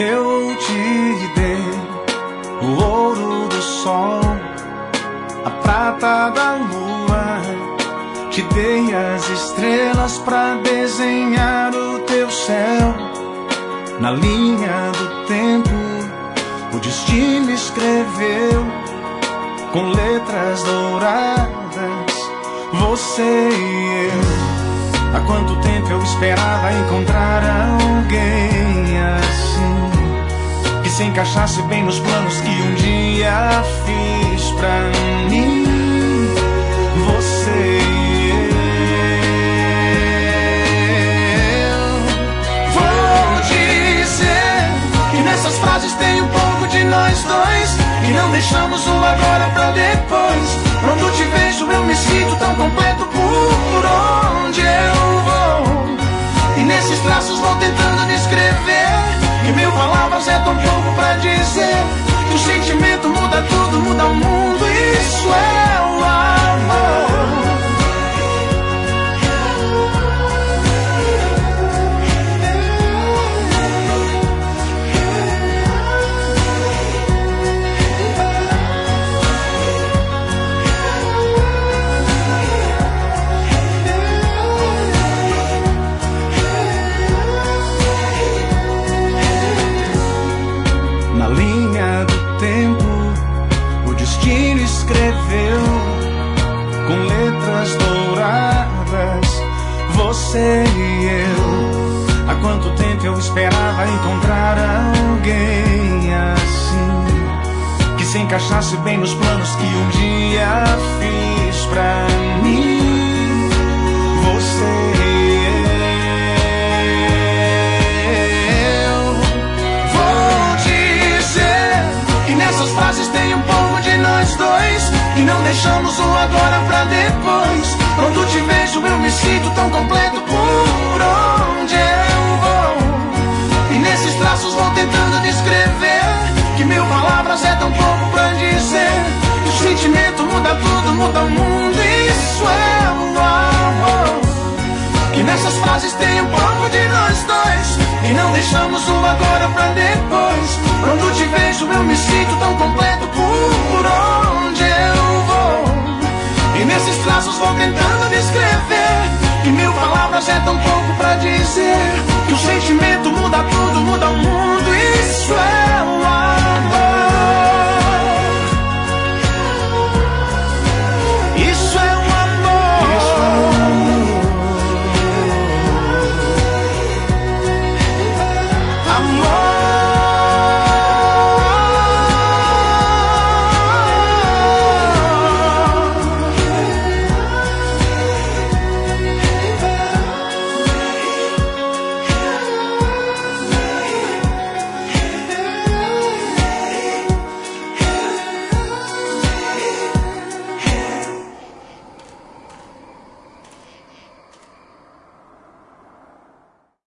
Eu te dei o ouro do sol, a prata da lua, te dei as estrelas pra desenhar o teu céu. Na linha do tempo, o destino escreveu com letras douradas, você e eu. Há quanto tempo eu esperava encontrar alguém assim, que se encaixasse bem nos planos que um dia fiz pra mim. Você e eu. Vou dizer que nessas frases tem um pouco de nós dois, e não deixamos o agora pra depois. Quando te vejo eu me sinto tão completo por onde eu vou, e nesses traços vou tentando descrever, que mil palavras é tão pouco pra dizer, que o sentimento muda tudo, muda o mundo, isso é o amor. Na linha do tempo, o destino escreveu com letras douradas, você e eu. Há quanto tempo eu esperava encontrar alguém assim, que se encaixasse bem nos planos que um dia fiz pra mim. Você frases tem um pouco de nós dois, e não deixamos o agora pra depois. Quando te vejo eu me sinto tão completo por onde eu vou, e nesses traços vou tentando descrever, que mil palavras é tão pouco pra dizer, que o sentimento muda tudo, muda o mundo, isso é o amor. Que nessas frases tem um pouco de nós dois, e não deixamos o agora pra depois. Quando te vejo eu me sinto tão completo por onde eu vou, e nesses traços vou tentando descrever, que mil palavras é tão pouco pra dizer, que o sentimento muda tudo, muda o mundo, isso é o